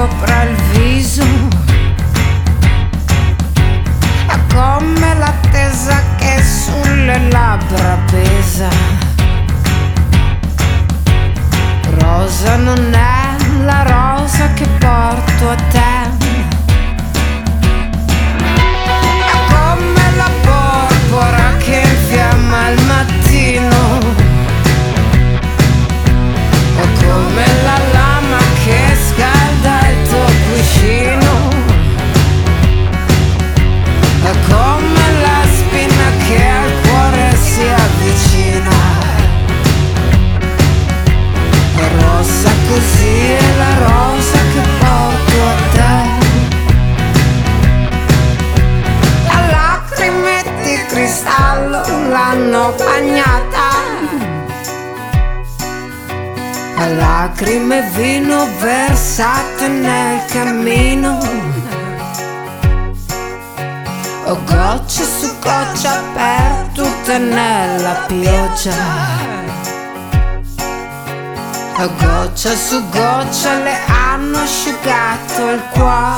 sopra il viso, è come l'attesa che sulle labbra pesa. Rosa non è la rosa che porto a te, è come la porpora che infiamma al mattino, è come la lama che scalda il tuo cuscino, è come la spina che al cuore si avvicina. È rossa così, è la rosa che porto a te. A lacrime di cristallo l'hanno bagnata, a lacrime e vino versate nel cammino, o goccia su goccia perdute nella pioggia. A goccia su goccia le hanno asciugato il cuore.